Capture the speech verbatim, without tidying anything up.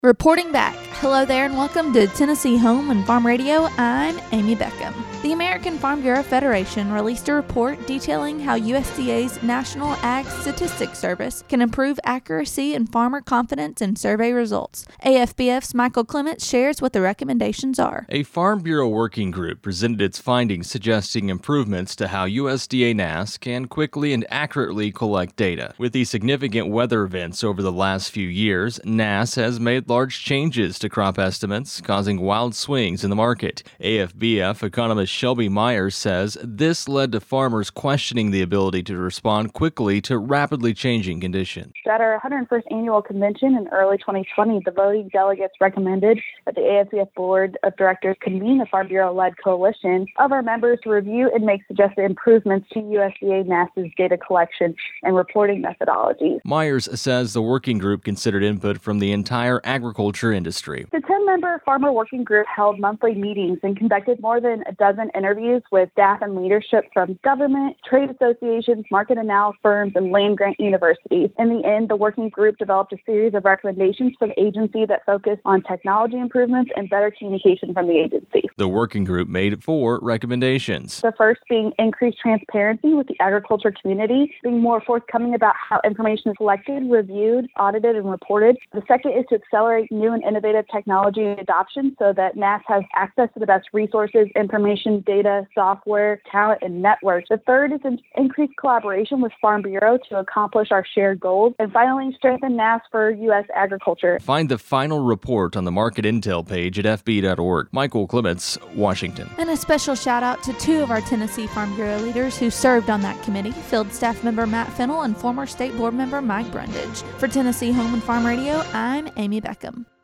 Reporting back. Hello there and welcome to Tennessee Home and Farm Radio. I'm Amy Beckham. The American Farm Bureau Federation released a report detailing how U S D A's National Ag Statistics Service can improve accuracy and farmer confidence in survey results. A F B F's Michael Clements shares what the recommendations are. A Farm Bureau working group presented its findings suggesting improvements to how U S D A N A S can quickly and accurately collect data. With the significant weather events over the last few years, N A S has made large changes to crop estimates, causing wild swings in the market. A F B F economist Shelby Myers says this led to farmers questioning the ability to respond quickly to rapidly changing conditions. At our one hundred first annual convention in early twenty twenty, the voting delegates recommended that the A F B F Board of Directors convene a Farm Bureau-led coalition of our members to review and make suggested improvements to U S D A N A S's data collection and reporting methodologies. Myers says the working group considered input from the entire agriculture industry. The ten-member farmer working group held monthly meetings and conducted more than a dozen interviews with staff and leadership from government, trade associations, market analysis firms, and land-grant universities. In the end, the working group developed a series of recommendations for the agency that focus on technology improvements and better communication from the agency. The working group made four recommendations. The first being increased transparency with the agriculture community, being more forthcoming about how information is collected, reviewed, audited, and reported. The second is to accelerate new and innovative technology adoption so that N A S has access to the best resources, information, data, software, talent, and networks. The third is an increased collaboration with Farm Bureau to accomplish our shared goals. And finally, strengthen N A S for U S agriculture. Find the final report on the Market Intel page at f b dot org. Michael Clements, Washington. And a special shout out to two of our Tennessee Farm Bureau leaders who served on that committee, Field Staff Member Matt Fennell and former State Board Member Mike Brundage. For Tennessee Home and Farm Radio, I'm Amy Beckham.